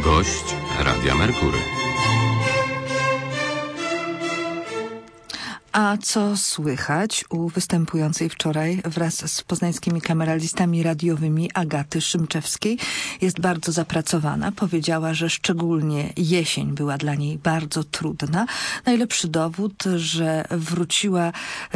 Gość Radia Merkury. A co słychać u występującej wczoraj wraz z poznańskimi kameralistami radiowymi Agaty Szymczewskiej? Jest bardzo zapracowana. Powiedziała, że szczególnie jesień była dla niej bardzo trudna. Najlepszy dowód, że wróciła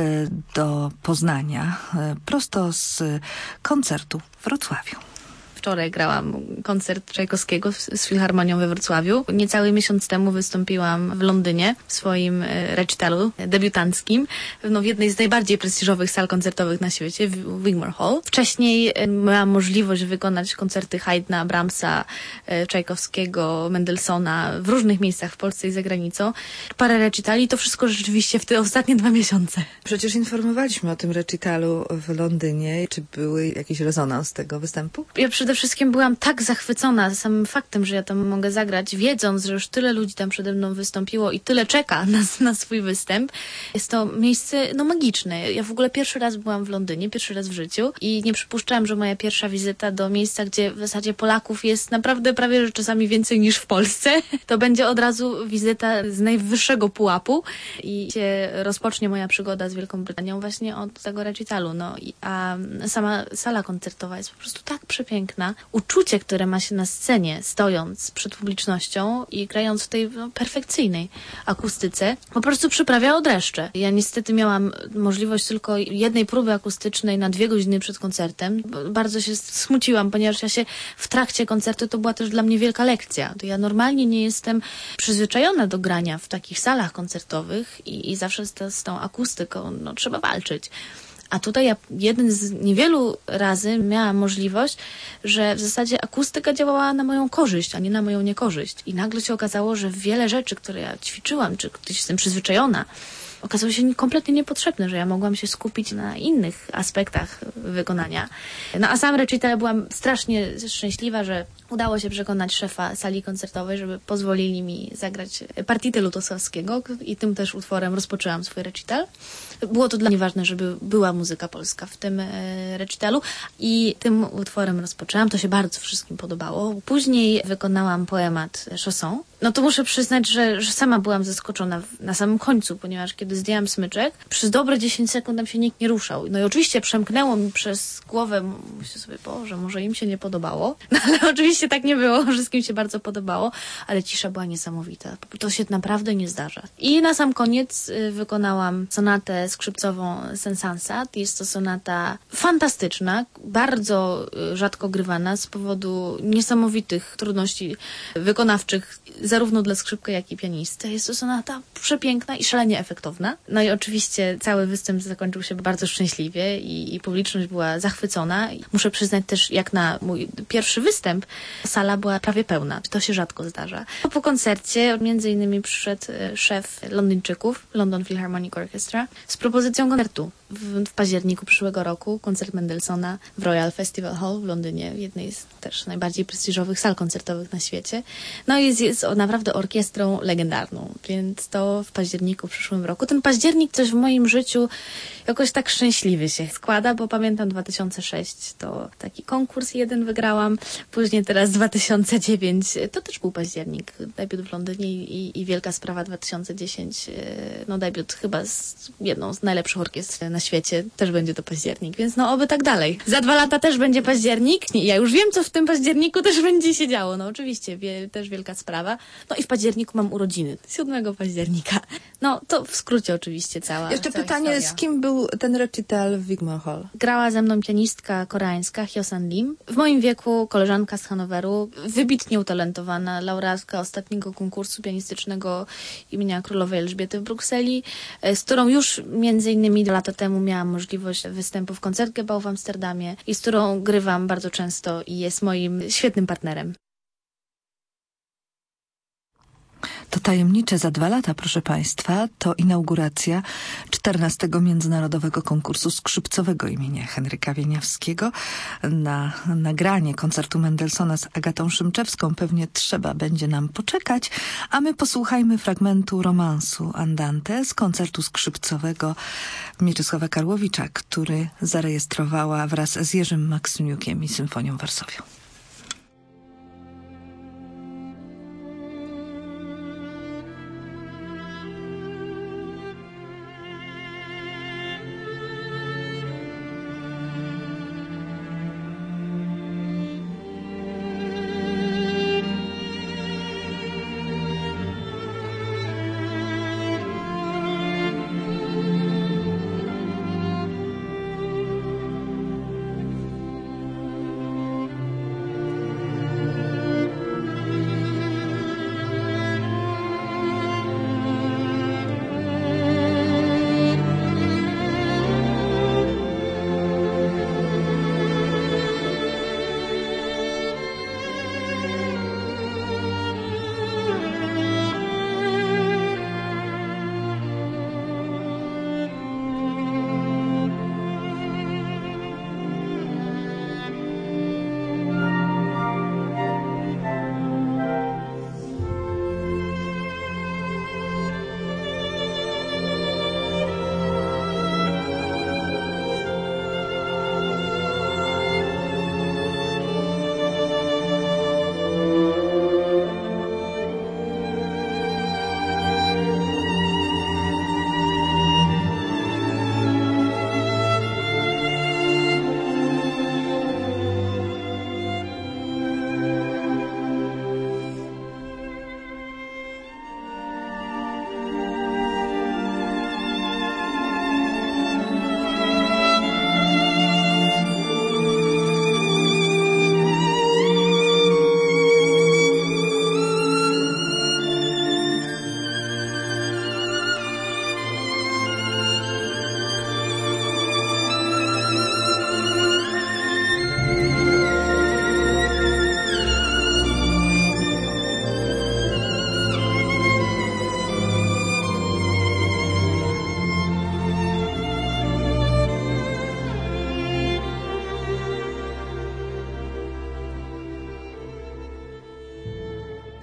do Poznania prosto z koncertu w Wrocławiu. Wczoraj grałam koncert Czajkowskiego z Filharmonią we Wrocławiu. Niecały miesiąc temu wystąpiłam w Londynie w swoim recitalu debiutanckim w jednej z najbardziej prestiżowych sal koncertowych na świecie, w Wigmore Hall. Wcześniej miałam możliwość wykonać koncerty Haydna, Brahmsa, Czajkowskiego, Mendelssohna w różnych miejscach w Polsce i za granicą. Parę recitali, to wszystko rzeczywiście w te ostatnie 2 miesiące. Przecież informowaliśmy o tym recitalu w Londynie. Czy były jakiś rezonans tego występu? Ja przede wszystkim byłam tak zachwycona samym faktem, że ja tam mogę zagrać, wiedząc, że już tyle ludzi tam przede mną wystąpiło i tyle czeka na swój występ. Jest to miejsce magiczne. Ja w ogóle pierwszy raz byłam w Londynie, pierwszy raz w życiu i nie przypuszczałam, że moja pierwsza wizyta do miejsca, gdzie w zasadzie Polaków jest naprawdę prawie że czasami więcej niż w Polsce, to będzie od razu wizyta z najwyższego pułapu i się rozpocznie moja przygoda z Wielką Brytanią właśnie od tego recitalu. A sama sala koncertowa jest po prostu tak przepiękna. Uczucie, które ma się na scenie, stojąc przed publicznością i grając w tej perfekcyjnej akustyce, po prostu przyprawia od dreszcze. Ja niestety miałam możliwość tylko jednej próby akustycznej na 2 godziny przed koncertem. Bardzo się smuciłam, ponieważ ja się w trakcie koncertu, to była też dla mnie wielka lekcja. To ja normalnie nie jestem przyzwyczajona do grania w takich salach koncertowych i zawsze z tą akustyką trzeba walczyć. A tutaj ja jeden z niewielu razy miałam możliwość, że w zasadzie akustyka działała na moją korzyść, a nie na moją niekorzyść. I nagle się okazało, że wiele rzeczy, które ja ćwiczyłam, czy gdzieś jestem przyzwyczajona, okazało się kompletnie niepotrzebne, że ja mogłam się skupić na innych aspektach wykonania. A sam recital byłam strasznie szczęśliwa, że udało się przekonać szefa sali koncertowej, żeby pozwolili mi zagrać partitę Lutosławskiego i tym też utworem rozpoczęłam swój recital. Było to dla mnie ważne, żeby była muzyka polska w tym recitalu i tym utworem rozpoczęłam. To się bardzo wszystkim podobało. Później wykonałam poemat Chanson. To muszę przyznać, że sama byłam zaskoczona na samym końcu, ponieważ kiedy zdjęłam smyczek, przez dobre 10 sekund tam się nikt nie ruszał. I oczywiście przemknęło mi przez głowę, myślę sobie, Boże, może im się nie podobało. Ale oczywiście tak nie było, wszystkim się bardzo podobało, ale cisza była niesamowita. To się naprawdę nie zdarza. I na sam koniec wykonałam sonatę skrzypcową Sensansat. Jest to sonata fantastyczna, bardzo rzadko grywana z powodu niesamowitych trudności wykonawczych zarówno dla skrzypka, jak i pianisty. Jest to sonata przepiękna i szalenie efektowna. I oczywiście cały występ zakończył się bardzo szczęśliwie i publiczność była zachwycona. Muszę przyznać też, jak na mój pierwszy występ, sala była prawie pełna. To się rzadko zdarza. Po koncercie między innymi przyszedł szef Londyńczyków, London Philharmonic Orchestra, z propozycją koncertu. W październiku przyszłego roku koncert Mendelssohna w Royal Festival Hall w Londynie, w jednej z też najbardziej prestiżowych sal koncertowych na świecie. Jest naprawdę orkiestrą legendarną, więc to w październiku w przyszłym roku. Ten październik coś w moim życiu jakoś tak szczęśliwy się składa, bo pamiętam 2006 to taki konkurs jeden wygrałam, później teraz 2009 to też był październik, debiut w Londynie i wielka sprawa 2010, debiut chyba z jedną z najlepszych orkiestr na świecie, też będzie to październik, więc oby tak dalej. Za 2 lata też będzie październik. Ja już wiem, co w tym październiku też będzie się działo. Oczywiście, też wielka sprawa. I w październiku mam urodziny. 7 października. To w skrócie oczywiście cała Jeszcze cała pytanie, historia. z kim był ten recital w Wigmore Hall? Grała ze mną pianistka koreańska Hyosan Lim. W moim wieku koleżanka z Hanoweru, wybitnie utalentowana, laureatka ostatniego konkursu pianistycznego imienia Królowej Elżbiety w Brukseli, z którą już między innymi 2 lata temu miałam możliwość występu w Koncertgebouw w Amsterdamie i z którą grywam bardzo często i jest moim świetnym partnerem. To tajemnicze za 2 lata, proszę Państwa, to inauguracja 14. Międzynarodowego Konkursu Skrzypcowego imienia Henryka Wieniawskiego. Na nagranie koncertu Mendelssohna z Agatą Szymczewską pewnie trzeba będzie nam poczekać, a my posłuchajmy fragmentu romansu Andante z koncertu skrzypcowego Mieczysława Karłowicza, który zarejestrowała wraz z Jerzym Maksymiukiem i Symfonią Varsovia.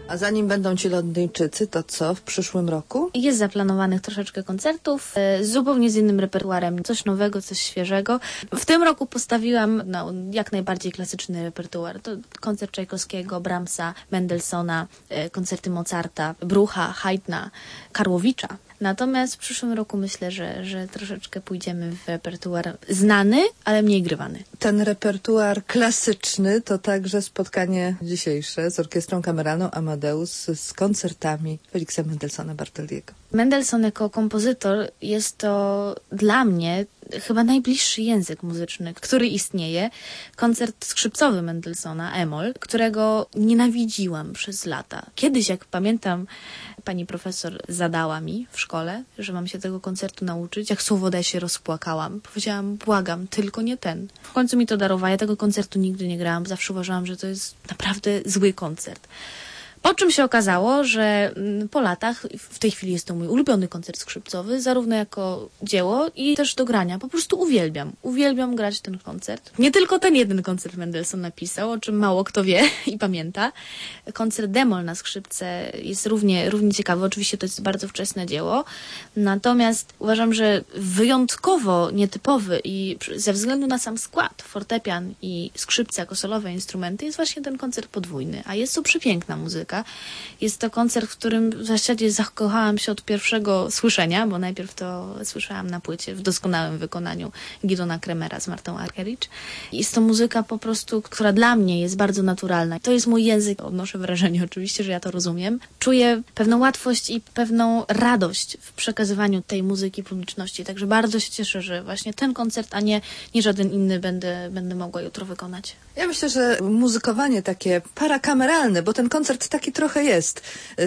A zanim będą ci Londyńczycy, to co w przyszłym roku? Jest zaplanowanych troszeczkę koncertów, zupełnie z innym repertuarem, coś nowego, coś świeżego. W tym roku postawiłam jak najbardziej klasyczny repertuar. To koncert Czajkowskiego, Brahmsa, Mendelssohna, koncerty Mozarta, Brucha, Haydna, Karłowicza. Natomiast w przyszłym roku myślę, że troszeczkę pójdziemy w repertuar znany, ale mniej grywany. Ten repertuar klasyczny to także spotkanie dzisiejsze z Orkiestrą Kameralną Amadeus z koncertami Feliksa Mendelssohna Bartholdiego. Mendelssohn jako kompozytor jest to dla mnie chyba najbliższy język muzyczny, który istnieje. Koncert skrzypcowy Mendelssohna, E-moll, którego nienawidziłam przez lata. Kiedyś, jak pamiętam, pani profesor zadała mi w szkole, że mam się tego koncertu nauczyć. Jak słowo się rozpłakałam. Powiedziałam, błagam, tylko nie ten. W końcu mi to darowała. Ja tego koncertu nigdy nie grałam. Zawsze uważałam, że to jest naprawdę zły koncert. Po czym się okazało, że po latach, w tej chwili jest to mój ulubiony koncert skrzypcowy, zarówno jako dzieło i też do grania. Po prostu uwielbiam. Uwielbiam grać ten koncert. Nie tylko ten jeden koncert Mendelssohn napisał, o czym mało kto wie i pamięta. Koncert D-moll na skrzypce jest równie ciekawy. Oczywiście to jest bardzo wczesne dzieło. Natomiast uważam, że wyjątkowo nietypowy i ze względu na sam skład, fortepian i skrzypce jako solowe instrumenty, jest właśnie ten koncert podwójny. A jest to przepiękna muzyka. Jest to koncert, w którym w zasadzie zakochałam się od pierwszego słyszenia, bo najpierw to słyszałam na płycie w doskonałym wykonaniu Gidona Kremera z Martą Argerich. Jest to muzyka po prostu, która dla mnie jest bardzo naturalna. To jest mój język. Odnoszę wrażenie oczywiście, że ja to rozumiem. Czuję pewną łatwość i pewną radość w przekazywaniu tej muzyki publiczności. Także bardzo się cieszę, że właśnie ten koncert, a nie żaden inny będę mogła jutro wykonać. Ja myślę, że muzykowanie takie parakameralne, bo ten koncert taki trochę jest,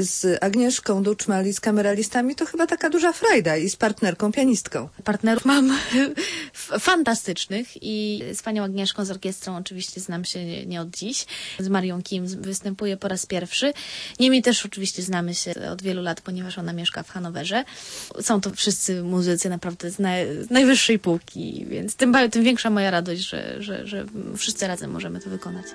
z Agnieszką Duczmal i z kameralistami, to chyba taka duża frajda i z partnerką, pianistką. Partnerów mam fantastycznych i z panią Agnieszką, z orkiestrą oczywiście znam się nie od dziś. Z Marią Kim występuję po raz pierwszy. Niemniej też oczywiście znamy się od wielu lat, ponieważ ona mieszka w Hanowerze. Są to wszyscy muzycy naprawdę z najwyższej półki, więc tym większa moja radość, że wszyscy razem możemy to wykonać.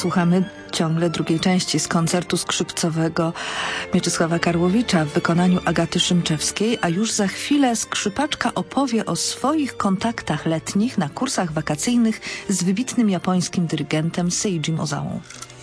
słuchamy ciągle drugiej części z koncertu skrzypcowego Mieczysława Karłowicza w wykonaniu Agaty Szymczewskiej, a już za chwilę skrzypaczka opowie o swoich kontaktach letnich na kursach wakacyjnych z wybitnym japońskim dyrygentem Seijim Ozawą.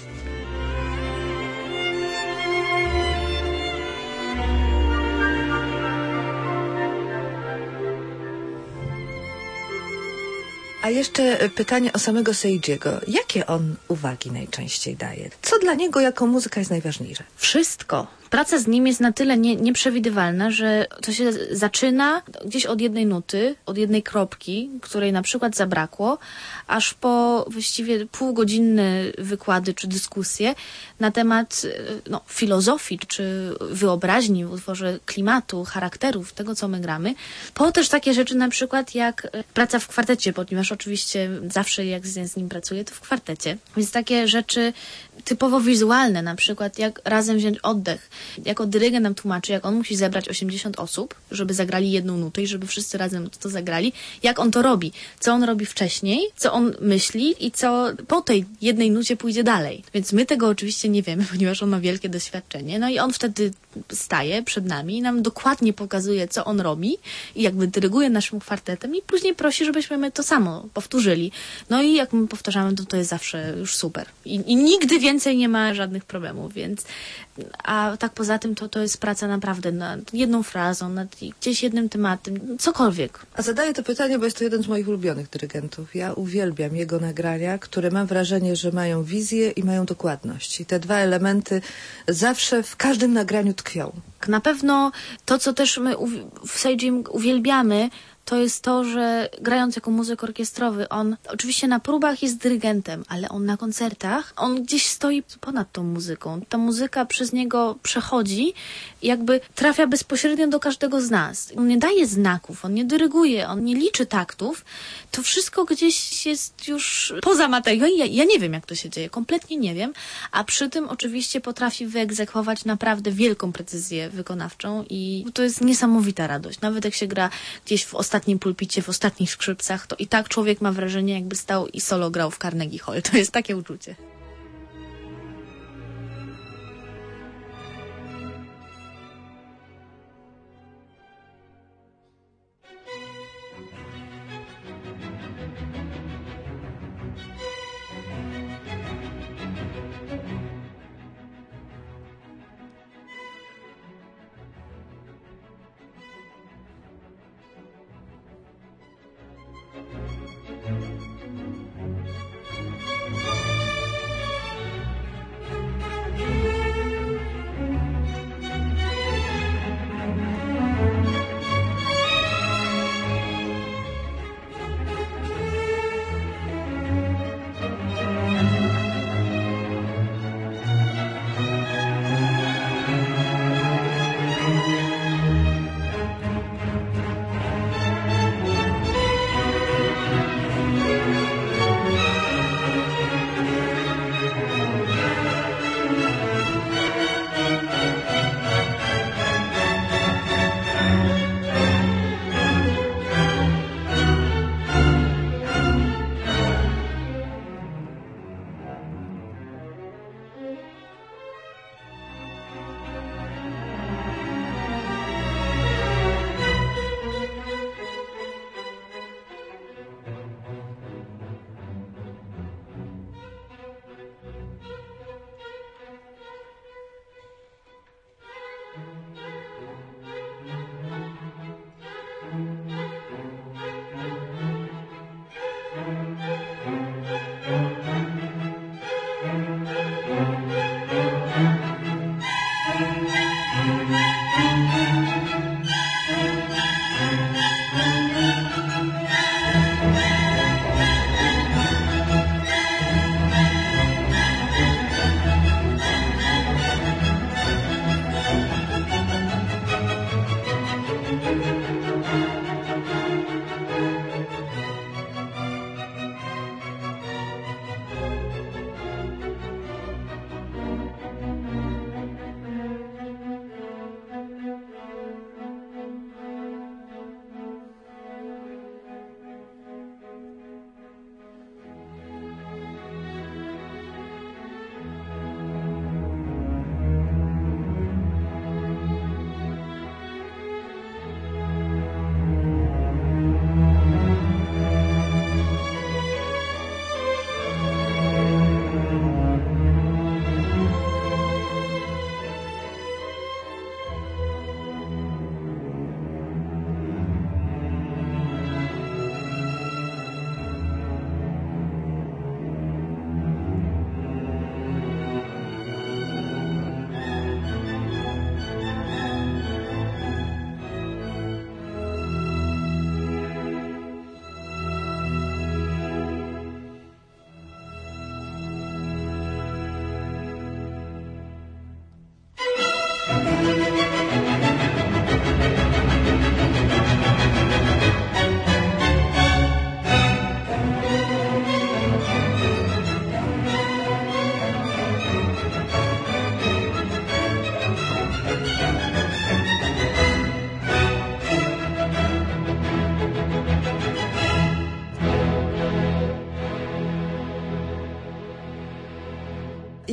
A jeszcze pytanie o samego Seijiego. Jakie on uwagi najczęściej daje? Co dla niego jako muzyka jest najważniejsze? Wszystko. Praca z nim jest na tyle nieprzewidywalna, że to się zaczyna gdzieś od jednej nuty, od jednej kropki, której na przykład zabrakło, aż po właściwie półgodzinne wykłady czy dyskusje na temat filozofii czy wyobraźni w utworze, klimatu, charakterów, tego co my gramy. Po też takie rzeczy na przykład jak praca w kwartecie, ponieważ oczywiście zawsze jak z nim pracuję, to w kwartecie. Więc takie rzeczy typowo wizualne, na przykład jak razem wziąć oddech. Jako dyrygent nam tłumaczy, jak on musi zebrać 80 osób, żeby zagrali jedną nutę i żeby wszyscy razem to zagrali. Jak on to robi? Co on robi wcześniej? Co on myśli? I co po tej jednej nucie pójdzie dalej? Więc my tego oczywiście nie wiemy, ponieważ on ma wielkie doświadczenie. No i on wtedy staje przed nami i nam dokładnie pokazuje, co on robi i jakby dyryguje naszym kwartetem i później prosi, żebyśmy my to samo powtórzyli. No i jak my powtarzamy, to jest zawsze już super. I nigdy więcej nie ma żadnych problemów, więc a tak poza tym to jest praca naprawdę nad jedną frazą, nad gdzieś jednym tematem, cokolwiek. A zadaję to pytanie, bo jest to jeden z moich ulubionych dyrygentów. Ja uwielbiam jego nagrania, które mam wrażenie, że mają wizję i mają dokładność. I te dwa elementy zawsze w każdym nagraniu tkwią. Na pewno to, co też my w Seijim uwielbiamy, to jest to, że grając jako muzyk orkiestrowy, on oczywiście na próbach jest dyrygentem, ale on na koncertach, on gdzieś stoi ponad tą muzyką. Ta muzyka przez niego przechodzi i jakby trafia bezpośrednio do każdego z nas. On nie daje znaków, on nie dyryguje, on nie liczy taktów. To wszystko gdzieś jest już poza materią. Ja nie wiem, jak to się dzieje, kompletnie nie wiem, a przy tym oczywiście potrafi wyegzekwować naprawdę wielką precyzję wykonawczą i to jest niesamowita radość. Nawet jak się gra gdzieś w ostatnim pulpicie, w ostatnich skrzypcach, to i tak człowiek ma wrażenie, jakby stał i solo grał w Carnegie Hall. To jest takie uczucie.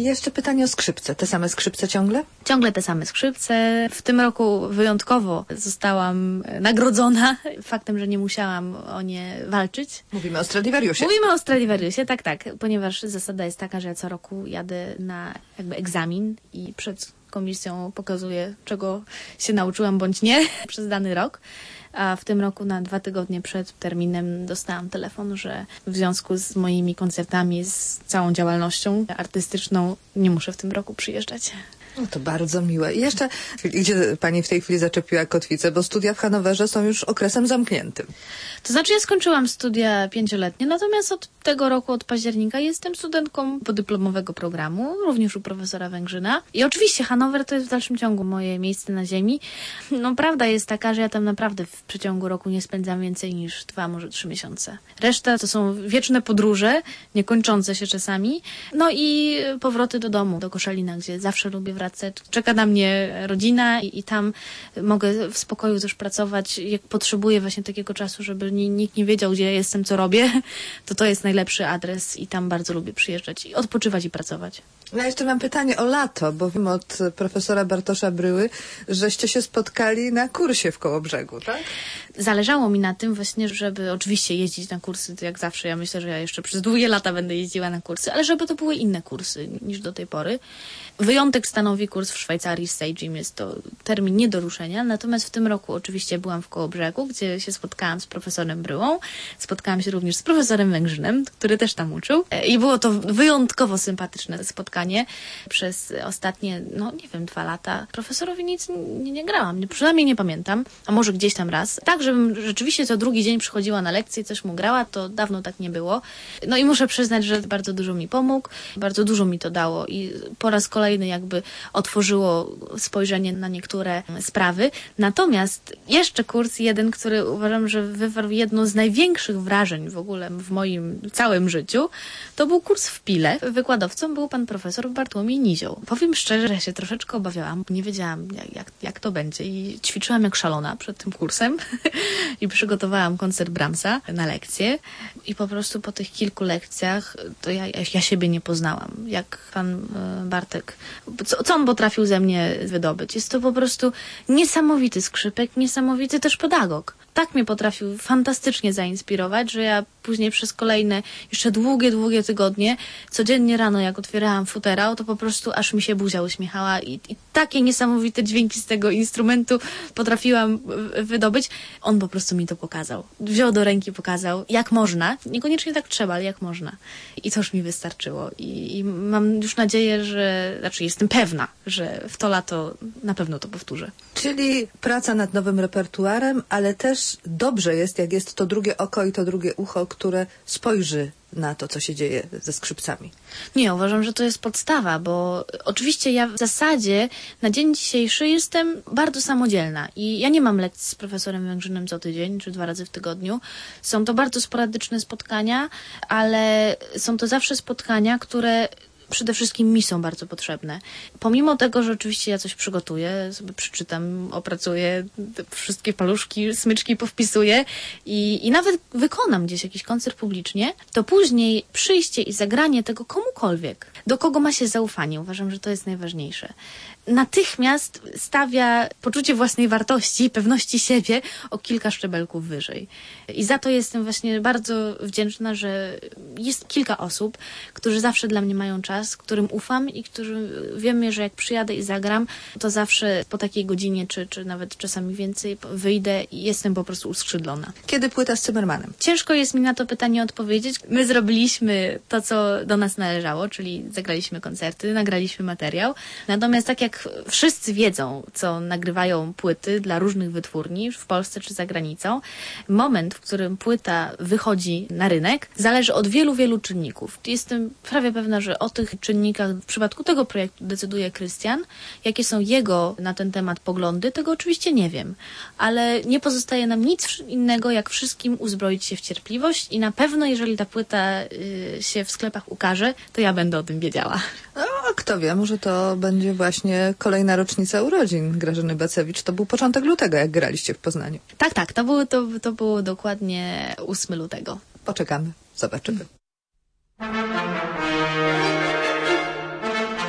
jeszcze pytanie o skrzypce. Te same skrzypce ciągle? Ciągle te same skrzypce. W tym roku wyjątkowo zostałam nagrodzona faktem, że nie musiałam o nie walczyć. Mówimy o Stradivariusie. Mówimy o Stradivariusie, tak, ponieważ zasada jest taka, że ja co roku jadę na jakby egzamin i przed komisją pokazuję, czego się nauczyłam bądź nie przez dany rok. A w tym roku na 2 tygodnie przed terminem dostałam telefon, że w związku z moimi koncertami, z całą działalnością artystyczną nie muszę w tym roku przyjeżdżać. No to bardzo miłe. I jeszcze, gdzie pani w tej chwili zaczepiła kotwicę, bo studia w Hanowerze są już okresem zamkniętym. To znaczy ja skończyłam studia 5-letnie, natomiast od tego roku, od października jestem studentką podyplomowego programu, również u profesora Węgrzyna. I oczywiście Hanower to jest w dalszym ciągu moje miejsce na ziemi. No prawda jest taka, że ja tam naprawdę w przeciągu roku nie spędzam więcej niż 2, może 3 miesiące. Reszta to są wieczne podróże, niekończące się czasami. No i powroty do domu, do Koszalina, gdzie zawsze lubię wracać. Czeka na mnie rodzina i tam mogę w spokoju też pracować. Jak potrzebuję właśnie takiego czasu, żeby nikt nie wiedział, gdzie ja jestem, co robię, to jest najlepszy adres i tam bardzo lubię przyjeżdżać i odpoczywać i pracować. Ja jeszcze mam pytanie o lato, bo wiem od profesora Bartosza Bryły, żeście się spotkali na kursie w Kołobrzegu, tak? Zależało mi na tym właśnie, żeby oczywiście jeździć na kursy, to jak zawsze. Ja myślę, że ja jeszcze przez długie lata będę jeździła na kursy, ale żeby to były inne kursy niż do tej pory. Wyjątek stanowi kurs w Szwajcarii z Seijim, jest to termin nie do ruszenia, natomiast w tym roku oczywiście byłam w Kołobrzegu, gdzie się spotkałam z profesorem Bryłą, spotkałam się również z profesorem Węgrzynem, który też tam uczył i było to wyjątkowo sympatyczne spotkanie. Przez ostatnie, 2 lata profesorowi nic nie grałam, przynajmniej nie pamiętam, a może gdzieś tam raz. Tak, żebym rzeczywiście co drugi dzień przychodziła na lekcję i coś mu grała, to dawno tak nie było. No i muszę przyznać, że bardzo dużo mi pomógł, bardzo dużo mi to dało i po raz kolejny jakby otworzyło spojrzenie na niektóre sprawy. Natomiast jeszcze kurs jeden, który uważam, że wywarł jedno z największych wrażeń w ogóle w moim całym życiu, to był kurs w Pile. Wykładowcą był pan profesor Bartłomiej Nizioł. Powiem szczerze, że ja się troszeczkę obawiałam, nie wiedziałam jak to będzie i ćwiczyłam jak szalona przed tym kursem i przygotowałam koncert Brahmsa na lekcję i po prostu po tych kilku lekcjach to ja siebie nie poznałam. Jak pan Bartek, co on potrafił ze mnie wydobyć. Jest to po prostu niesamowity skrzypek, niesamowity też pedagog. Tak mnie potrafił fantastycznie zainspirować, że ja później przez kolejne jeszcze długie tygodnie, codziennie rano jak otwierałam futerał, to po prostu aż mi się buzia uśmiechała i takie niesamowite dźwięki z tego instrumentu potrafiłam wydobyć. On po prostu mi to pokazał. Wziął do ręki, pokazał jak można. Niekoniecznie tak trzeba, ale jak można. I to już mi wystarczyło. I mam już nadzieję, jestem pewna, że w to lato na pewno to powtórzę. Czyli praca nad nowym repertuarem, ale też dobrze jest, jak jest to drugie oko i to drugie ucho, które spojrzy na to, co się dzieje ze skrzypcami. Nie, uważam, że to jest podstawa, bo oczywiście ja w zasadzie na dzień dzisiejszy jestem bardzo samodzielna i ja nie mam lekcji z profesorem Węgrzynem co tydzień, czy 2 razy w tygodniu. Są to bardzo sporadyczne spotkania, ale są to zawsze spotkania, które przede wszystkim mi są bardzo potrzebne. Pomimo tego, że oczywiście ja coś przygotuję, sobie przeczytam, opracuję, wszystkie paluszki, smyczki powpisuję i nawet wykonam gdzieś jakiś koncert publicznie, to później przyjście i zagranie tego komukolwiek, do kogo ma się zaufanie, uważam, że to jest najważniejsze. Natychmiast stawia poczucie własnej wartości i pewności siebie o kilka szczebelków wyżej. I za to jestem właśnie bardzo wdzięczna, że jest kilka osób, którzy zawsze dla mnie mają czas, którym ufam i którzy wiemy, że jak przyjadę i zagram, to zawsze po takiej godzinie, czy nawet czasami więcej wyjdę i jestem po prostu uskrzydlona. Kiedy płyta z Zimmermanem? Ciężko jest mi na to pytanie odpowiedzieć. My zrobiliśmy to, co do nas należało, czyli zagraliśmy koncerty, nagraliśmy materiał. Natomiast tak jak wszyscy wiedzą, co nagrywają płyty dla różnych wytwórni w Polsce czy za granicą, moment, w którym płyta wychodzi na rynek, zależy od wielu czynników. Jestem prawie pewna, że o tych czynnikach w przypadku tego projektu decyduje Krystian. Jakie są jego na ten temat poglądy, tego oczywiście nie wiem. Ale nie pozostaje nam nic innego, jak wszystkim uzbroić się w cierpliwość i na pewno, jeżeli ta płyta się w sklepach ukaże, to ja będę o tym wiedziała. No, kto wie, może to będzie właśnie kolejna rocznica urodzin Grażyny Bacewicz. To był początek lutego, jak graliście w Poznaniu. Tak, to było dokładnie 8 lutego. Poczekamy, zobaczymy.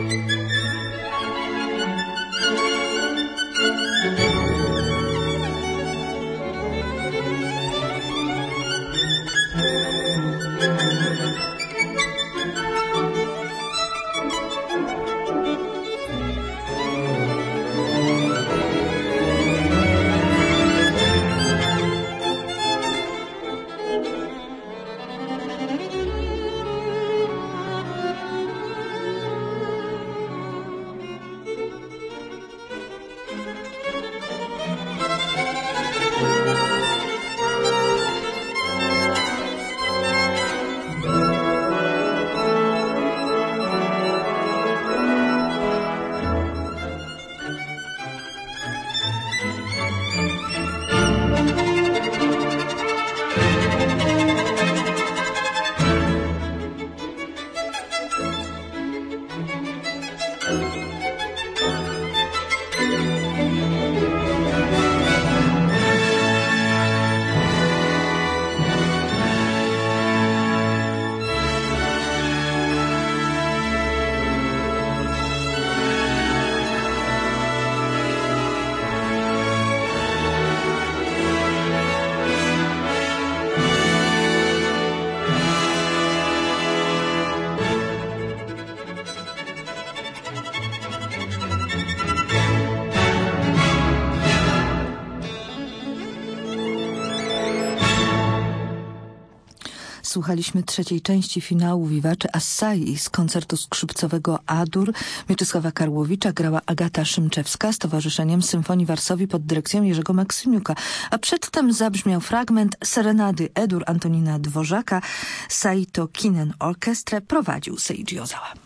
Słuchaliśmy trzeciej części finału Vivace Assai z koncertu skrzypcowego A-dur Mieczysława Karłowicza. Grała Agata Szymczewska z Towarzyszeniem Symfonii Varsovii pod dyrekcją Jerzego Maksymiuka. A przedtem zabrzmiał fragment serenady E-dur Antonina Dworzaka. Saito Kinen Orchestrę prowadził Seiji Ozawa.